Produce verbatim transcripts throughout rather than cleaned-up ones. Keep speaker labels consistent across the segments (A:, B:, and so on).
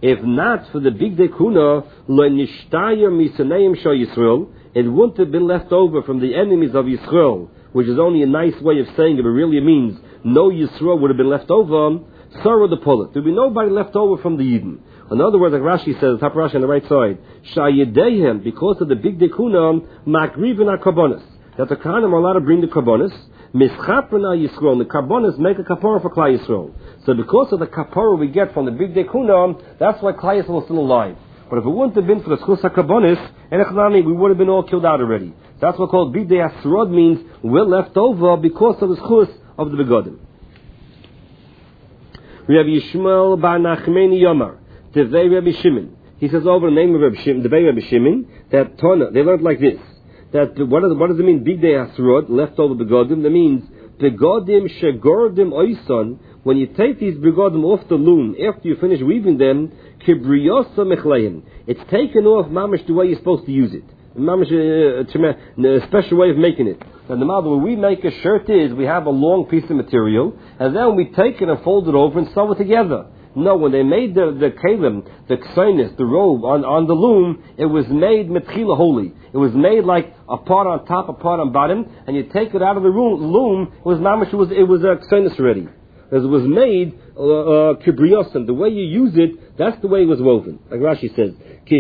A: If not for the big day kuna, lo nishtayir misaneim shal Yisrael, it wouldn't have been left over from the enemies of Yisrael, which is only a nice way of saying it, but really means no Yisrael would have been left over. Sarah the Pullet. There would be nobody left over from the Eden. In other words, like Rashi says, top Rashi on the right side, Shayedehem, because of the big dekuna, makrivin karbonis, that the Kohanim are allowed to bring the karbonis, mischaprina Yisrael, the karbonis make a kapara for Klal Yisrael. So because of the kapara we get from the big dekuna, that's why Klal Yisrael is still alive. But if it wouldn't have been for the schus karbonis, and we would have been all killed out already. That's what called big asrod means we're left over because of the schus of the begodim. We have Yishmael bar Nachmeni Yomar, Devei Rabbi Shimon. He says over the name of Rabbi Shimon, Devei Rabbi Shimon, that Tona, they learned like this. That what does, what does it mean? Big day asrod, leftover begodim. That means begodim shegordim oison. When you take these begodim off the loom after you finish weaving them, kibriyosa mechleim. It's taken off mamish the way you're supposed to use it. Mamish a, a, a special way of making it. And the model when we make a shirt is we have a long piece of material, and then we take it and fold it over and sew it together. No, when they made the the kalim, the ksainis, the robe on, on the loom, it was made metchila holy. It was made like a part on top, a part on bottom, and you take it out of the room, loom. It was mamish. It was it was a ksainis already. As it was made kibriyosan, uh, uh, the way you use it, that's the way it was woven. Like Rashi says,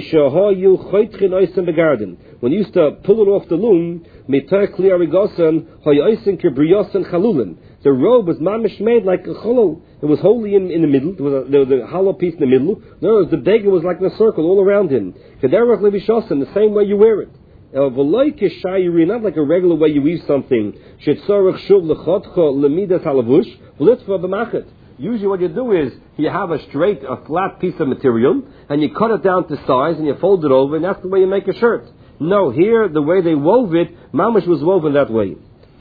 A: when you used to pull it off the loom, the robe was mamish made like a cholo. It was holy in, in the middle. There was, a, there was a hollow piece in the middle. No, the beggar was like in a circle all around him. The same way you wear it. Not like a regular way you weave something. Usually what you do is you have a straight, a flat piece of material and you cut it down to size and you fold it over, and that's the way you make a shirt. No, here the way they wove it, mamish was woven that way.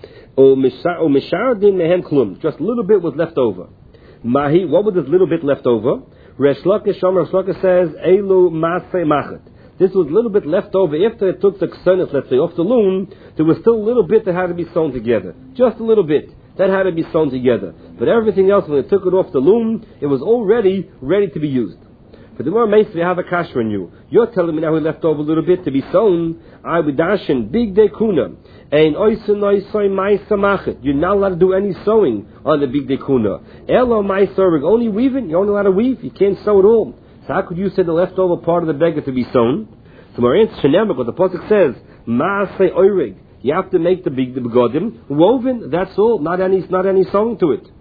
A: Just a little bit was left over. Mahi, what was this little bit left over? Resh Lakish Omer says, Elu Masei Machet. This was a little bit left over. After it took the ksenis, let's say, off the loom, there was still a little bit that had to be sewn together. Just a little bit. That had to be sewn together. But everything else, when they took it off the loom, it was already ready to be used. For the more mace, we have a kasher in you. You're telling me now we left over a little bit to be sewn. I would dash in big day kuna. And you're not allowed to do any sewing on the big day kuna. Elo ma'asarig, only weaving. You're only allowed to weave. You can't sew at all. So how could you say the leftover part of the beggar to be sewn? So more answer, what the pasuk says, ma'asei oirig. You have to make the big the begodim woven. That's all. Not any not any sewing to it.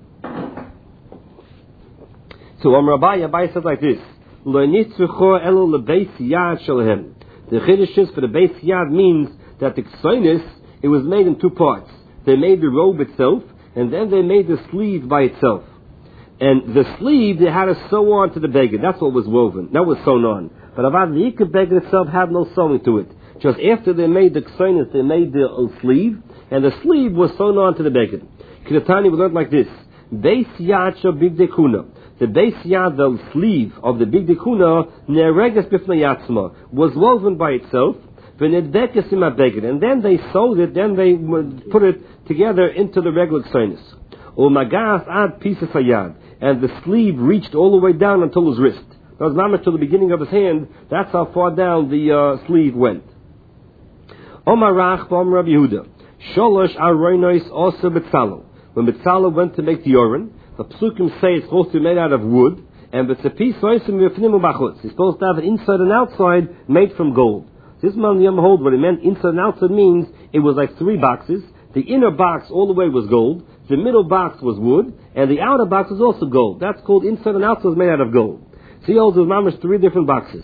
A: So Am Rabbi Abai said like this: Lo nitzrucho elo lebeis yad shalahem. The chiddush for the beis yad means that the ksainis, it was made in two parts. They made the robe itself, and then they made the sleeve by itself. And the sleeve they had to sew on to the beggar. That's what was woven. That was sewn on. But avad the ikar beggar itself had no sewing to it. Just after they made the ksainis, they made the uh, sleeve, and the sleeve was sewn on to the beggar. Kidatani, we learned like this: Beis yad shel big dekuna. The beis yad, the sleeve of the big dekuna, nereges bifnei yatzma, was woven by itself. V'nedbekes im beggar, and then they sewed it. Then they put it together into the regular ksainis. Umagas ad pieces hayad, and the sleeve reached all the way down until his wrist. That was not to the beginning of his hand. That's how far down the uh, sleeve went. Omar Rach b'Omar Rabbi Yehuda. Sholosh aronos also Betzalel. When Betzalel went to make the Oren, the Psukim say it's supposed to be made out of wood, and it's a piece it's supposed to have an inside and outside made from gold. This man Yom hold what it meant inside and outside means it was like three boxes. The inner box all the way was gold, the middle box was wood, and the outer box was also gold. That's called inside and outside was made out of gold. So he holds the mamish three different boxes.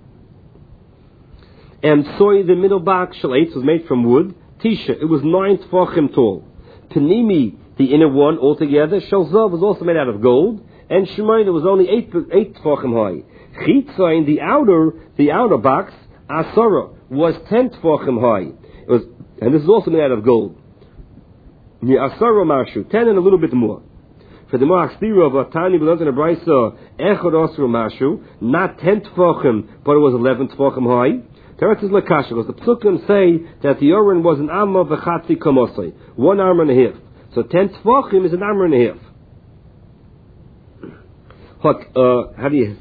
A: And soy, the middle box, shalates, was made from wood. Tisha, it was nine tefachim tall. Panimi, the inner one altogether. Shalzav was also made out of gold. And Shemayin, it was only eight eight tefachim high. Chitzayin, the outer, the outer box, Asara, was ten tefachim high. It was, and this is also made out of gold. The Asara Marshu, ten and a little bit more. For the Ma'achstira of Atani, we learned in a Brisa, Echad Asra Marshu, not ten tefachim, but it was eleven tefachim high. Teretz is Lakasha, because the Psukim say that the Oren was an Amma v'chatzi kamosai, one arm and a half. So ten tefachim is an arm and a half. What, uh, how do you,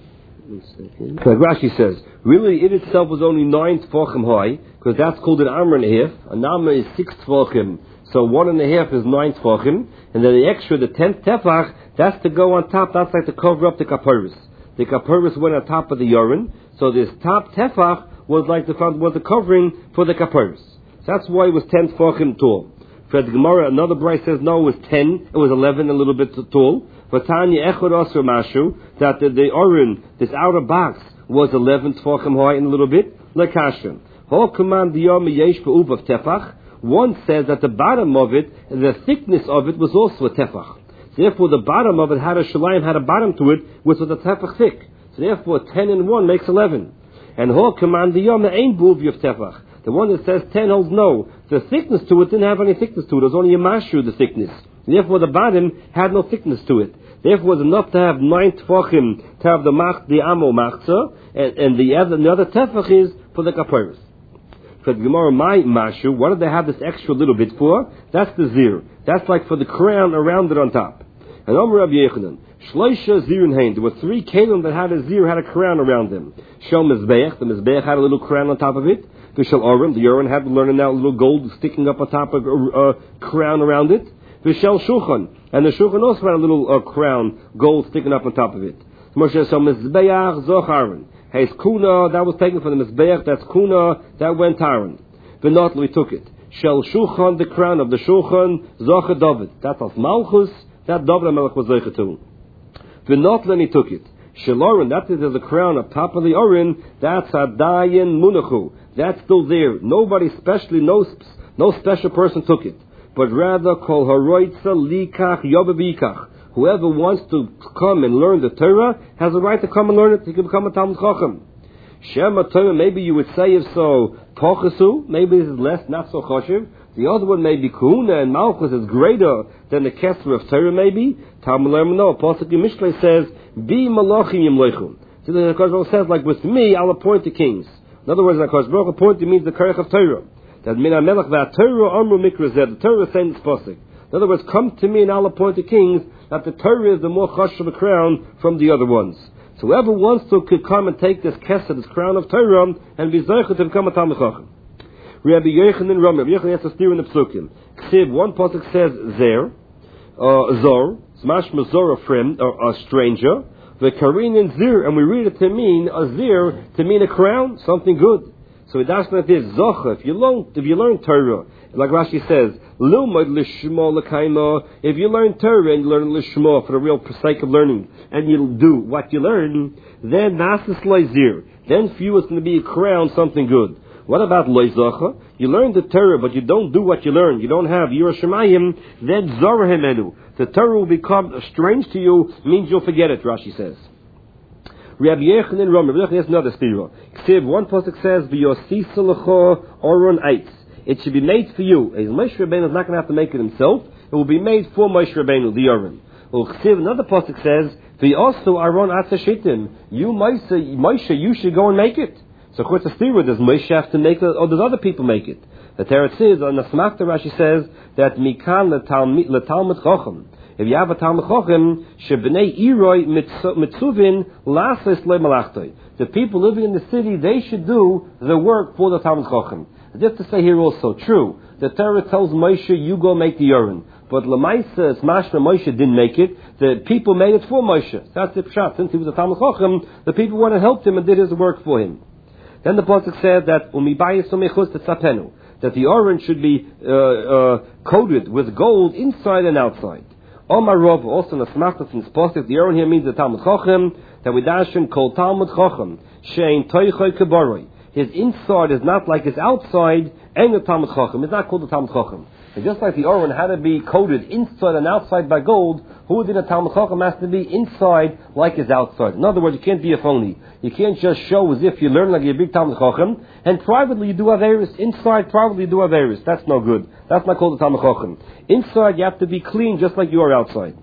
A: Like Rashi says, really it itself was only nine tefachim high, because that's called an amr and a half. A nama is six tefachim, so one and a half is nine tefachim, and then the extra, the tenth tefach, that's to go on top. That's like to cover up the kaparis. The kaparis went on top of the yorin, so this top tefach was like the was the covering for the kaparis. So that's why it was ten tefachim tall. For the Gemara, another Bryce says no, it was ten, it was eleven, a little bit tall. For Tanya Echad Osir Mashu, that the, the orin, this outer box, was eleven tefachim high in a little bit. Lekashim. Ho command diyom yesh be'uv of tefach. One says that the bottom of it, the thickness of it was also a tefach. So therefore, the bottom of it had a shalayim, had a bottom to it, which was a tefach thick. So therefore, ten and one makes eleven. And ho command diyom ain't be'uv of tefach. The one that says ten holds no. The thickness to it didn't have any thickness to it. It was only a mashu, the thickness. Therefore, the bottom had no thickness to it. Therefore, it was enough to have nine tefachim to have the mach, the amo machza, and, and the other, the other tefach is for the kaparis. For the Gemara, my mashu, what did they have this extra little bit for? That's the zir. That's like for the crown around it on top. And Omer Rabbi Yechanan, shloisha zirun hein. There were three kelim that had a zir, had a crown around them. Shel mizbeach, the mizbeach had a little crown on top of it. V'shel orim, the orim had learning now a little gold sticking up on top of a uh, crown around it. V'shel shulchan, and the shulchan also had a little uh, crown, gold sticking up on top of it. Moshe, so mizbeach zoch Aaron. Hey, kuna, that was taken from the mizbeach, that's kuna, that went Aaron. V'not, we took it. Shel shulchan, the crown of the shulchan, zoch David. That's of Malchus, that David HaMelech was zoch too. V'not, then he took it. Shel orin, that is the crown on top of the orin, that's adayin munachu. That's still there. Nobody, especially no no special person took it, but rather kol haroitza likach yobavikach. Whoever wants to come and learn the Torah has a right to come and learn it. He can become a Talmud Chacham. Shema Torah, maybe you would say if so, pochasu, maybe this is less, not so choshev. The other one may be Kuhuna and Malchus is greater than the Kesser of Torah, maybe. Talmud Lerman, no. Pasuk in Mishlei says, Bi malachim yimleichum. So the Kosh says, like with me, I'll appoint the kings. In other words, the Kosh Baruch appointed means the Kerech of Torah. That min ha-melech va-Torah amru mikra zeh. The Torah is saying this pasuk. In other words, come to me and I'll appoint the kings, that the Torah is the more chosh of a crown from the other ones. So whoever wants to could come and take this kesed, this crown of Torah, and be zeicha to become a Talmud Chacham. Rabbi Yochanan Rami, Rabbi Yochanan has to steer in the psukim. Ksiv, one pasuk says zer, uh, zor, smash mazor, a friend, or a stranger, the karin and zir, and we read it to mean a zir, to mean a crown, something good. So that's not this zocha. If you learn, if you learn Torah, like Rashi says, lilmod lishma lekaima. If you learn Torah and you learn lishma for the real sake of learning, and you do what you learn, then nasis leizir. Then for you it's going to be a crown, something good. What about leizacha? You learn the Torah, but you don't do what you learn. You don't have Yirah Shemayim. Then zorahemenu. The Torah will become strange to you. Means you'll forget it. Rashi says. Rabbi Yochanan Rami. Rabbi Yochanan has another stira. Ksiv, one pasuk says, "V'yosisa lecha oron eitz." It should be made for you. Moshe Rabbeinu is not going to have to make it himself. It will be made for Moshe Rabbeinu, the oron. Well, Ksiv, another pasuk says, "V'yosu aron atzashitim." You, Moshe, Moshe, you should go and make it. So, of course, the stira, does Moshe have to make it, or does other people make it? The Teretz is, on the Smachta Rashi says, that Mikan letalmud chacham. If you have a Talmud Chacham, shebnei iroi mitzuvin lasis le malachtoi. The people living in the city, they should do the work for the Talmud Chacham. Just to say here also, true, the Torah tells Moshe, you go make the Yoren. But Lamaisa, it's mashma, Moshe didn't make it. The people made it for Moshe. That's the pshat. Since he was a Talmud Chacham, the people went and helped him and did his work for him. Then the pasuk said that umibayis umechus tetzapenu, that the orange should be uh, uh, coated with gold inside and outside. Omar Rav, also in the Smachtas in Sposik, the orange here means the Talmud Chacham, that we dashin kol Talmud Chacham, shein toichoy keboroi. His inside is not like his outside, and the Talmud Chacham. It's not called the Talmud Chacham. And just like the orange had to be coated inside and outside by gold, who did a Talmud Chacham has to be inside like his outside. In other words, you can't be a phony. You can't just show as if you learn like you're a big Talmud Chacham, and privately you do Averis. Inside, privately you do Averis. That's no good. That's not called the Talmud Chacham. Inside, you have to be clean just like you are outside.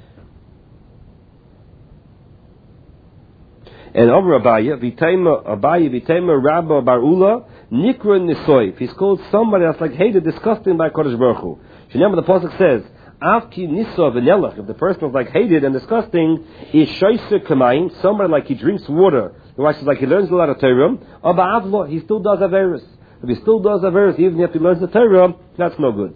A: And over Abaya, Vitema, Abaya, Vitema, Rabba, Barula, Nikra Nisoif. He's called somebody that's like hated, disgusting by Kodesh Baruch Hu. Remember the pasuk says, Avki Nisa Vanelach, if the person is like hated and disgusting, is Shaisa Kamain, somebody like he drinks water, the Rashi says like he learns a lot of Torah, Abba Avlo, he still does Averis. If he still does Averis, even if he learns the Torah, that's no good.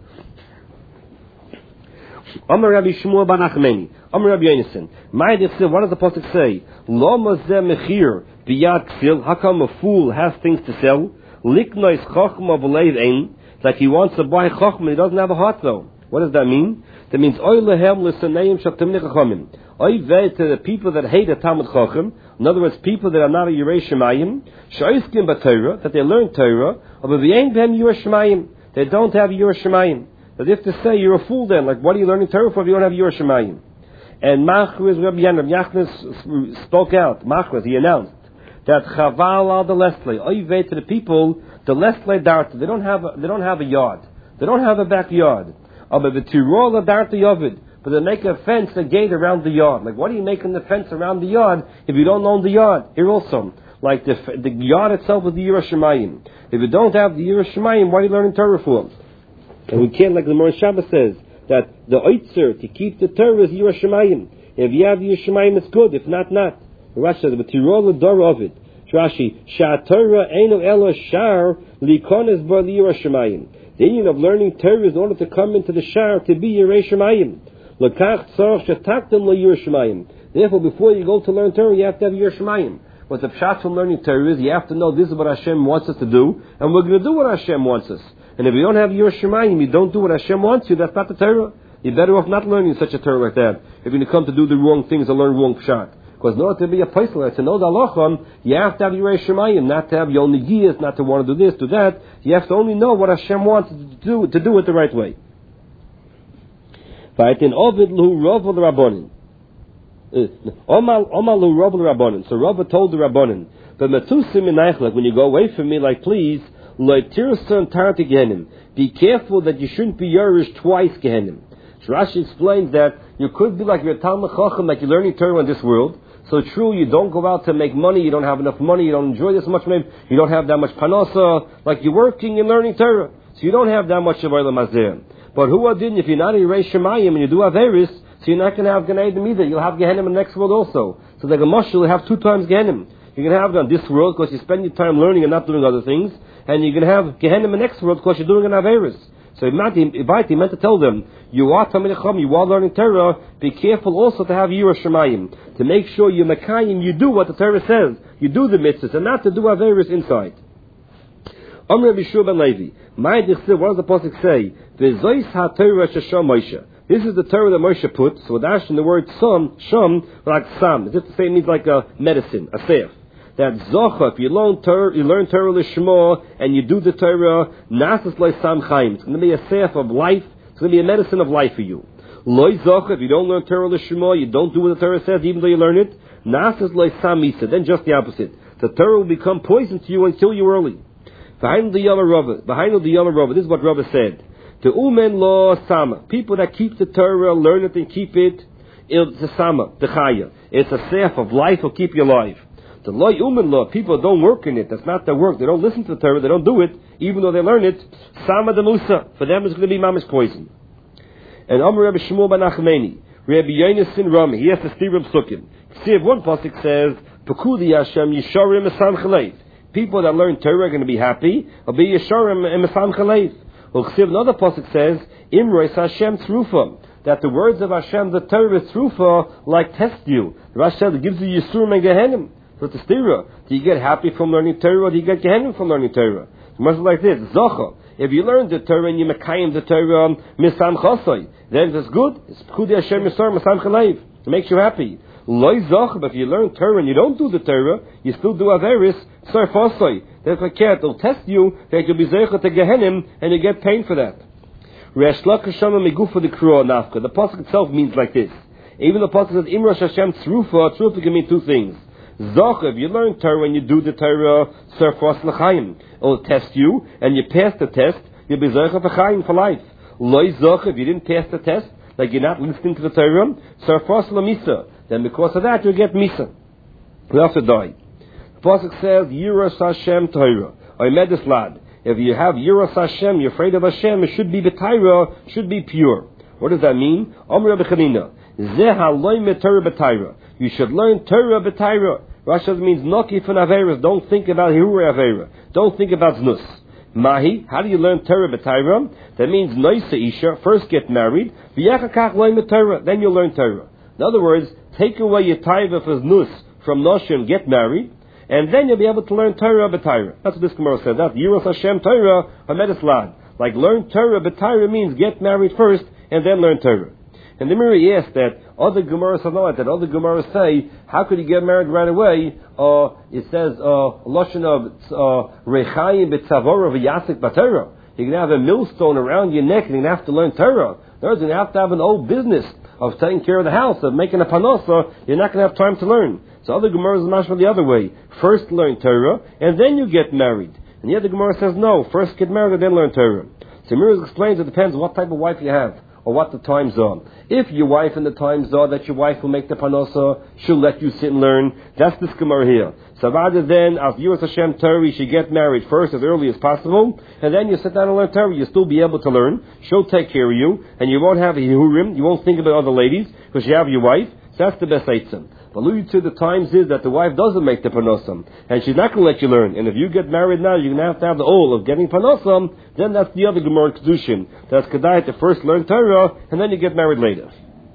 A: Amar Rabbi Shmuel ben Achmeni, Amar Rabbi Yonason, what does the pasuk say? Lo mazeh mechir biyad ksil. How come a fool has things to sell? Liknois chachma v'leiv ein. Like he wants to buy chachma, he doesn't have a heart though. What does that mean? That means oy lehem l'saneim shaktamni chachamim. Oy vei to the people that hate a Talmud Chacham. In other words, people that are not a Yirei Shemayim. Shoiskim b'Torah, that they learn Torah. But v'yein b'hem Yirei Shemayim. They don't have Yirei Shemayim. But if to say you're a fool then, like what are you learning Torah for if you don't have Yirei Shemayim? And Machriz Rabbi Yachnes spoke out. Machriz, he announced that Chaval al the Leslie, oy vei to the people, the Leslie Dart, they don't have a, they don't have a yard. They don't have a backyard. But they make a fence, a gate around the yard. Like, what are you making the fence around the yard if you don't own the yard? Here also, like the the yard itself is the Yirei Shemayim. If you don't have the Yirei Shemayim, what are you learning Torah for? And we can't, like the Mor Shabbos says, that the oitzer to keep the Torah is Yirei Shemayim. If you have Yirei Shemayim, it's good. If not, not. The Rashi says, but tirol l'dor of it. Rashi, Sha Torah eino elo shar likones bar Yirei Shemayim. The union of learning Torah is in order to come into the shar to be Yirei Shemayim. L'kach tzarach shetaktem lo Yirei Shemayim. Therefore, before you go to learn Torah, you have to have Yirei Shemayim. What the pshat from learning Torah is, you have to know this is what Hashem wants us to do, and we're going to do what Hashem wants us. And if you don't have Yirei Shemayim, you don't do what Hashem wants you, that's not the Torah. You're better off not learning such a Torah like that. If you're going to come to do the wrong things or learn wrong pshat. Because in order to be a paisler, to know the halachon, you have to have Yirei Shemayim, not to have your own negias, not to want to do this, do that. You have to only know what Hashem wants to do, to do it the right way. Right? In Ovid lu Rav the Rabbanin. Omal lu Rav the Rabbanin. So Rav told the Rabbanin, but metusim in when you go away from me, like please, loitirson tarti gehenim. Be careful that you shouldn't be Yerush twice gehenim. Rashi explains that you could be like your Talmud Chacham, like you're learning Torah in this world. So true, you don't go out to make money, you don't have enough money, you don't enjoy this much, maybe you don't have that much panasa, like you're working and learning Torah. So you don't have that much of Olam Hazeh. But who are didn't, if you're not a Yirei Shemayim and you do have Averis, so you're not going to have Gan Eden either. You'll have Gehenim in the next world also. So like a Moshe, you'll have two times Gehenim. You're going to have it on this world because you spend your time learning and not doing other things. And you're going to have Gehenim in the next world because you're doing an Averis. So he meant to tell them, you are Talmidei Chacham, you are learning Torah, be careful also to have Yirei Shemayim, to make sure you Mekayim, you do what the Torah says, you do the mitzvahs, and not to do Averis inside. Amr Rabbi Shua ben Levi, what does the pasuk say? V'zois ha-Torah shesham Moshe. This is the Torah that Moshe put, so with Ash in the word Sam, Sham, like Sam, as if to say it means like a medicine, a seif. That Zocha, if you learn Torah, you learn Torah Lishma, and you do the Torah, Nasas Loi Sam Chaim. It's going to be a seif of life, it's going to be a medicine of life for you. Loi Zocha, if you don't learn Torah Lishma, you don't do what the Torah says, even though you learn it, Nasas Loi Sam Misa, then just the opposite. The Torah will become poison to you and kill you early. Behind the Yama Rava, behind the Yama Rava, this is what Rava said. The Umen Lo Sama, people that keep the Torah, learn it and keep it, it's a Sama, the Chaya. It's a seif of life, will keep you alive. The loy umen law, people don't work in it. That's not their work. They don't listen to the Torah. They don't do it, even though they learn it. Sama de Musa. For them, it's going to be mamish poison. And Amr Rabbi Shmuel ben Achmeni, Rabbi Yonason Rami, he has to steer him psukim. See, if one pasuk says, "Pekudi Hashem Yisharim Esam Chalev," people that learn Torah are going to be happy. Or be Yisharim Esam Chalev. Well, see, another pasuk says, "Imrois Hashem Tzrufa," that the words of Hashem, the Torah is Tzrufa, like test you. The Rashi says it gives you Yisurim and Gehenim. So it's a stira. Do you get happy from learning Torah, or do you get Gehenim from learning Torah? It's much like this. Zocha. If you learn the Torah and you mekayim the Torah, misam chasoi, then it's good. It's pekudi Hashem yisor misam chalev. It makes you happy. Loi zocha. But if you learn Torah and you don't do the Torah, you still do averis, sar fasoi. That's a cat. It'll test you that you'll be zeicha to Gehenim, and you get pain for that. Resh lakish shama migufa the kruah nafka. The pasuk itself means like this. Even the pasuk says imrosh Hashem tzrufa. Tzrufa can mean two things. Zoch, if you learn Torah and you do the Torah, Surfos L'chaim, it will test you, and you pass the test, you'll be Zoch of L'chaim for life. Loi Zoch, if you didn't pass the test, like you're not listening to the Torah, Surfos L'misa, then because of that you'll get Misa. You have to die. The Pasuk says, Yiras Hashem Torah, or Medislad. If you have Yiras Hashem, you're afraid of Hashem, it should be B'Torah, should be pure. What does that mean? Amr B'Chanina. Zeh haloyme Torah b'Torah. You should learn Torah b'Torah. Rashi means Noki from Averas. Don't think about Hirur Avera. Don't think about Znus. Mahi, how do you learn Torah b'Torah? That means Noisa Isha, first get married, v'yachakach loyme Torah, then you'll learn Torah. In other words, take away your taiva for Znus from Noshim, get married, and then you'll be able to learn Torah b'Torah. That's what this Gemara says. That's Yiras Hashem Torah Hamedeslad. Like learn Torah b'Torah means get married first and then learn Torah. And the Miri asks that other Gemaras have not, that other Gemaras say, how could you get married right away? Uh, it says, Lashon of Rechayim b'Tzavora v'Yasik b'Torah. You're going to have a millstone around your neck and you're going to have to learn Torah. You're going to have to have an old business of taking care of the house, of making a panosa. You're not going to have time to learn. So other Gemaras are mashma the other way. First learn Torah and then you get married. And the other Gemara says, no, first get married and then learn Torah. So Miri explains it depends what type of wife you have, or what the times are. If your wife and the times are that your wife will make the panosa, she'll let you sit and learn. That's this Gemara here. So rather than, as Yiras Hashem Torah, you should get married first as early as possible, and then you sit down and learn Torah. You'll still be able to learn. She'll take care of you, and you won't have a hihurim. You won't think about other ladies, because you have your wife. So that's the best eitzim. But alluded to the times is that the wife doesn't make the panosam, and she's not going to let you learn. And if you get married now, you're going to have to have the oil of getting panosam. Then that's the other Gemara Kedushin. That's Kedai to first learn Torah, and then you get married later.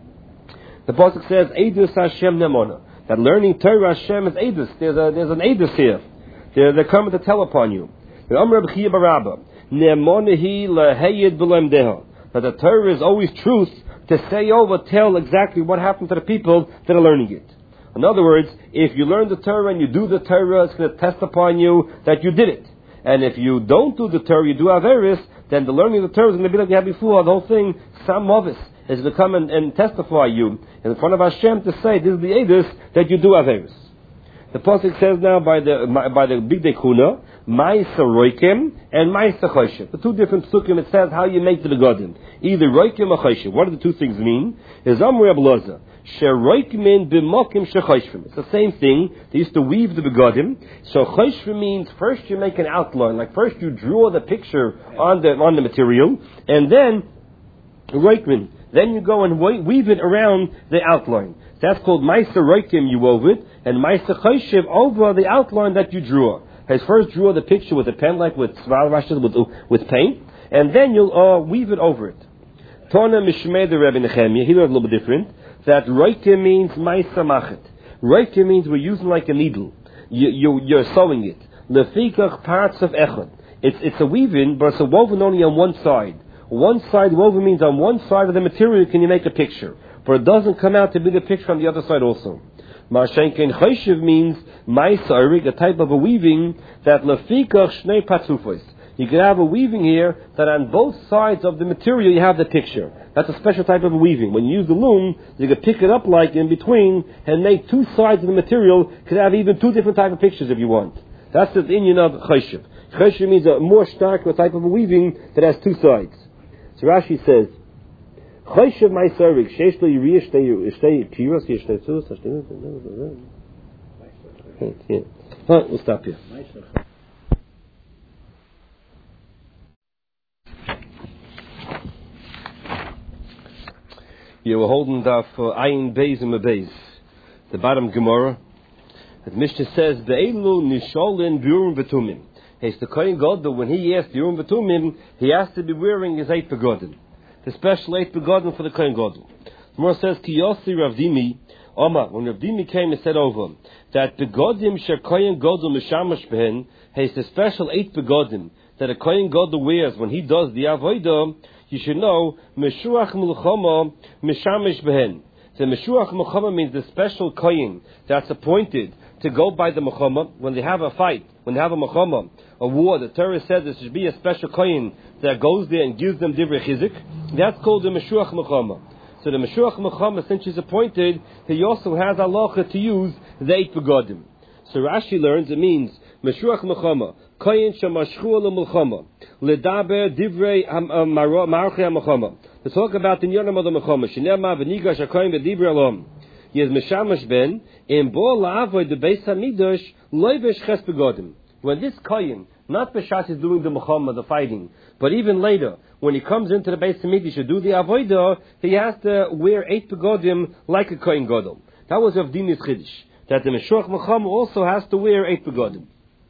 A: The pasuk says, Eidus Hashem Nemona. That learning Torah Hashem is Eidus. There's a there's an Eidus here. They're, they're coming to tell upon you. The Amr B'Chiyah Barabba. Nemonahi leheyid b'lemdeha. That the Torah is always truth to say over, tell exactly what happened to the people that are learning it. In other words, if you learn the Torah and you do the Torah, it's going to test upon you that you did it. And if you don't do the Torah, you do Averis, then the learning of the Torah is going to be like you had before. The whole thing, Sam Movis, is going to come and, and testify you in front of Hashem to say, this is the Edus, that you do Averis. The Pasuk says now by the by the Big Dekuna, Ma'isa Roikim and Ma'isa Choshev. The two different psukim, it says how you make the begodim. Either Roikim or Choshev. What do the two things mean? Is Amr Abloza. Sheroikmin b'mokim shechoshvim. It's the same thing. They used to weave the begodim. So choshvim means first you make an outline, like first you draw the picture on the on the material, and then roikmin. Then you go and weave it around the outline. That's called ma'aser roikim. You wove it, and ma'aser choshev over the outline that you drew. Has first draw the picture with a pen, like with sval rashas with with paint, and then you'll uh, weave it over it. Tona mishmei the Rebbe Nehemiah. He learned a little bit different. That roike means ma'isa machet. Roike means we're using like a needle. You, you, you're sewing it. Lefikach parts of echad. It's it's a weaving, but it's a woven only on one side. One side woven means on one side of the material can you make a picture, but it doesn't come out to be the picture on the other side also. Ma'ashenken choshev means ma'isa arig, a type of a weaving that lefikach shnei patzufos. You can have a weaving here that on both sides of the material you have the picture. That's a special type of a weaving. When you use the loom, you can pick it up like in between and make two sides of the material. Could have even two different type of pictures if you want. That's the inyan of choshev. Choshev means a more stark type of a weaving that has two sides. So Rashi says, choshev ma'asarik sheish lo yiriyah shtei kiros shtei tzuz shtei. We'll stop here. You were holding that for Ayin Beis and Beis, the bottom Gemara. The Mishnah says, "Be'elu nisholin biurim v'tumim." It's the Kohen Gadol, when he asked biurim v'tumim, he has to be wearing his eight begodim, the special eight begodim for the Kohen Gadol. The Gemara says, "Ki yosi Rav Dimi, Omar." When Rav Dimi came and said over that begodim she Kohen Gadol mishamash behen, has the special eight begodim that a Kohen Gadol wears when he does the avodah. You should know, Meshuach Mulchama Mishamish Behen. The Meshuach Mulchama means the special kohen that's appointed to go by the Mulchama when they have a fight, when they have a Mulchama, a war. The Torah says there should be a special kohen that goes there and gives them divrei chizik. That's called the Meshuach Mulchama. So the Meshuach Mulchama, since she's appointed, he also has halacha to use the eight begodim. So Rashi learns it means Meshuach Mulchama. Koyin shemashchu le'mulchama ledaber divrei ma'archei ha'mulchama. To talk about the yonam of the mulchama. Shenema v'nigash hakoyin v'divrei alom. He is mishamash ben in bo la'avoy the beis hamidrash loivesh ches begodim. When this koyin Not b'shas he's doing the Mechama, the fighting, but even later, when he comes into the Beis Hamikdash to do the Avodah, he has to wear eight begodim like a Kohen Gadol. That was Rav Dini's Chiddush, that the Meshuach Mechama also has to wear eight begodim.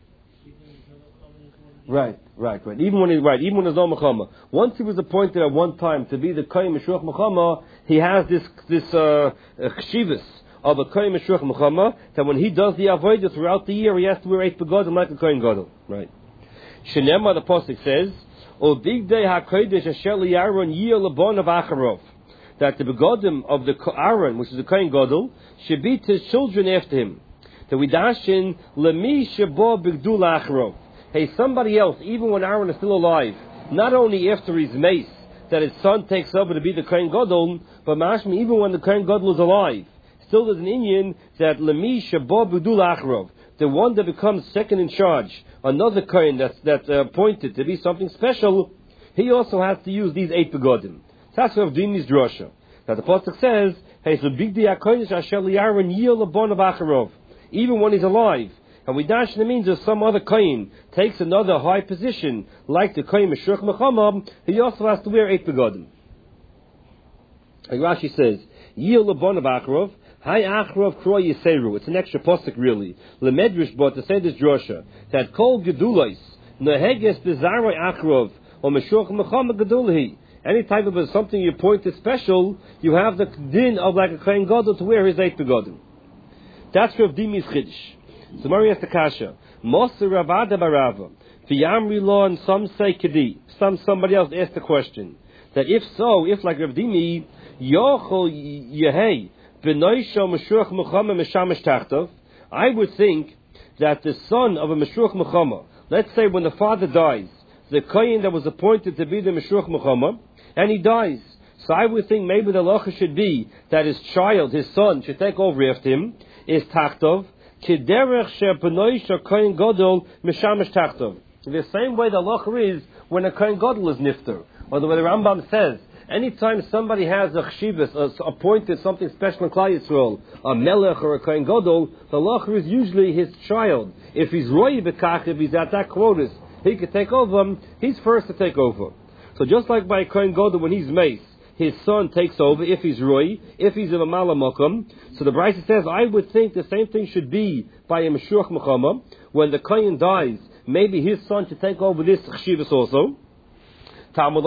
A: Right, right, right. Even when he, right, even when there's no Mechama. Once he was appointed at one time to be the Kohen Meshuach Mechama, he has this this uh, chshivas of a Kohen Meshuach Mechama, that when he does the Avodah throughout the year, he has to wear eight begodim like a Kohen Gadol. Right. Shenema, the Pasuk says, O Bigdei HaKodesh Asher Aaron Yir Lebon of Acharov, that the begodim of the Aaron, which is the Kohen Gadol, should be to his children after him. That we dash in Lemi Shebo Bigdul Acharov. Hey, somebody else, even when Aaron is still alive, not only after his mace, that his son takes over to be the Kohen Gadol, but mashmi, even when the Kohen Gadol is alive, still there's an Inyan that Lemi Shebo Bigdul Acharov, the one that becomes second in charge, another Kohen that's, that's uh, appointed to be something special, he also has to use these eight begodim. That's what Dini's drasha. Now the pasuk says, "Hey, so big di hakodesh asher li'Aaron yir lebon of Acharov," even when he's alive. And we dash in the means of some other Kohen takes another high position, like the Kohen Meshuach Mechama, he also has to wear eight begodim. Like Rashi says, "Yir lebon of Acharov." Hi Acharov Kroy Yiseru. It's an extra pasuk really. Lemedrish bought to say this drasha that kol gedulos neheges bezaroi Acharov or Meshuach Mechama gedulhi. Any type of something you point to special, you have the din of like a Kohen Gadol to wear his eight begodim. That's Rav Dimi's Chiddush. So Mari has the kasha. Moser Ravada Barava. V'yamri lo, and some say kedi. Some somebody else asked the question that if so, if like Rav Dimi, yochol yehei b'noisho Meshuach Mechama meshamish tachtov, I would think that the son of a Meshuach Mechama, let's say when the father dies, the Kohen that was appointed to be the Meshuach Mechama, and he dies. So I would think maybe the halacha should be that his child, his son, should take over after him, is tachtov, kiderech she'panoish Kohen Gadol meshamish tachtov. The same way the halacha is when a Kohen Gadol is nifter, or the way the Rambam says, anytime somebody has a chshivas, appointed something special in Klal Yisrael, a melech or a Kohen Gadol, the halacha is usually his child. If he's roy bekach, if he's at that quotas, he could take over him, he's first to take over. So just like by Kohen Gadol when he's mace, his son takes over if he's roy, if he's in a malamokum. So the Brisa says, I would think the same thing should be by a Meshuach Mechama. When the Kohen dies, maybe his son should take over this chshivas also. Talmud